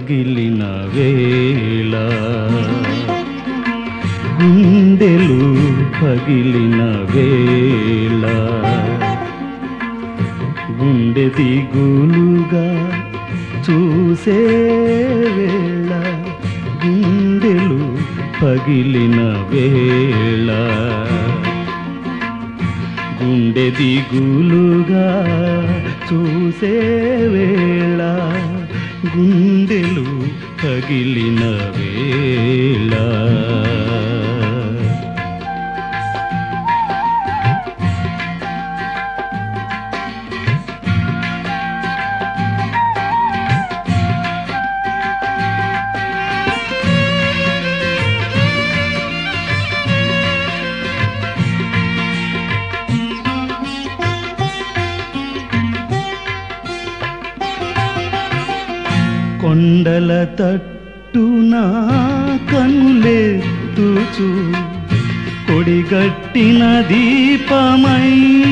పగిలిన వేళ గుండెలు పగిలిన వేళ గుండె దిగులుగా చూసే వేళ గుండెలు పగిలిన వేళ గుండె దిగులుగా చూసే వేళ గుండెలు పగిలిన వేళ కొండల తట్టున కనులెత్తుచు కొడిగట్టిన దీపమై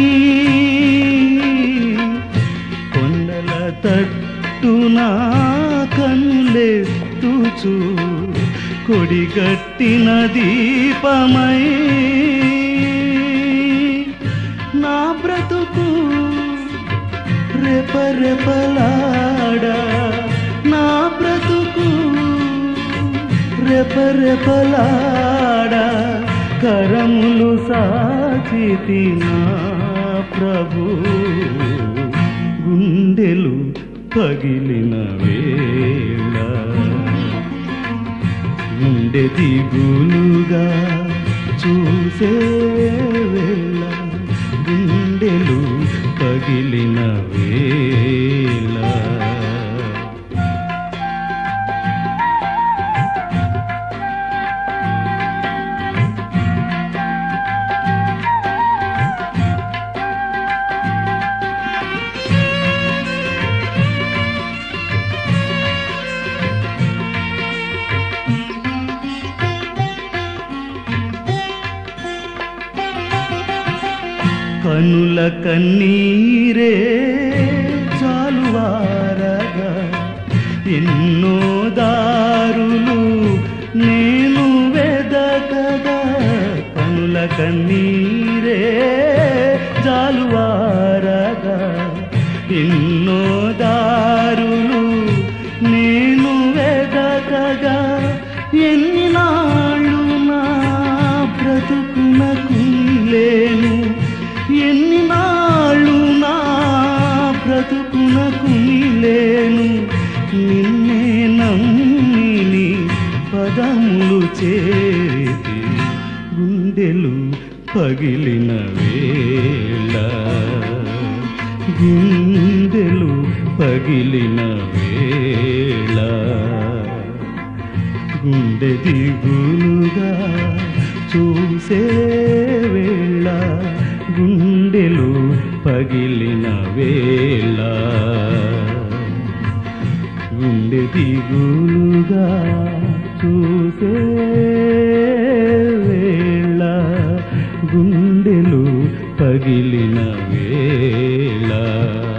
కొండల తట్టున కనులెత్తుచు కొడిగట్టిన దీపమై నా బ్రతుకు రెపరెపలాడా నా బ్రతుకు రెపరెపలాడా కరములు సాచితి నా ప్రభు గుండెలు పగిలిన వేళ గుండె దిగులుగా చూసే వేళ గుండెలు పగిలిన వేళ కనుల కన్నీరే చాలువారగా ఎన్నో దారులు నేను వెదకగా కనుల కన్నీరే చాలువారగా ఎన్నో దారులు నేను వెదకగా ఎన్ని నాళ్ళు నా బ్రతుకునకు లేను ఎన్ని నాళ్ళు నా బ్రతుకునకు లేను నిన్నే నమ్మిని పదములు చేరి గుండెలు పగిలిన వేళ గుండెలు పగిలిన వేళ గుండె దిగులుగా చూసే వేళ గుండెలు పగిలిన వేళ గుండె దిగులుగా చూసే వేళ గుండెలు పగిలిన వేళ